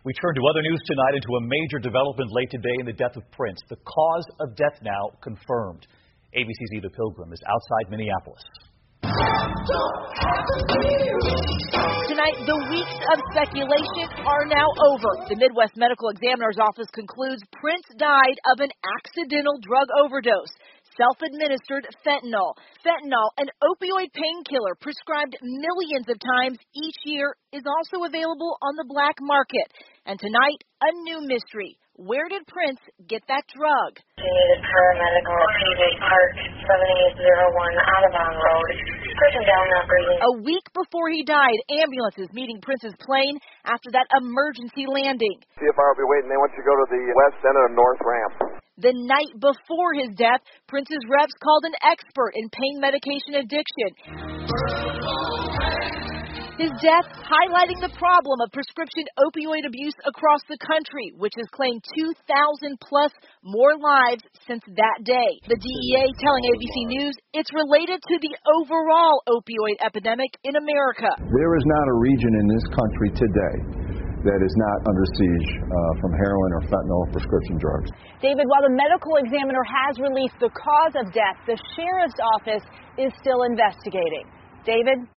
We turn to other news tonight into a major development late today in the death of Prince. The cause of death now confirmed. ABC's Eva Pilgrim is outside Minneapolis. Tonight, the weeks of speculation are now over. The Midwest Medical Examiner's Office concludes Prince died of an accidental drug overdose. Self-administered fentanyl. Fentanyl, an opioid painkiller prescribed millions of times each year, is also available on the black market. And tonight, a new mystery. Where did Prince get that drug? He needed paramedical at PJ Park, 7801 Audubon Road. Person down, not breathing. A week before he died, ambulances meeting Prince's plane after that emergency landing. CFR will be waiting. They want you to go to the west end of the north ramp. The night before his death, Prince's reps called an expert in pain medication addiction. His death highlighting the problem of prescription opioid abuse across the country, which has claimed 2,000 plus more lives since that day. The DEA telling ABC News it's related to the overall opioid epidemic in America. There is not a region in this country today that is not under siege from heroin or fentanyl prescription drugs. David, while the medical examiner has released the cause of death, the sheriff's office is still investigating. David?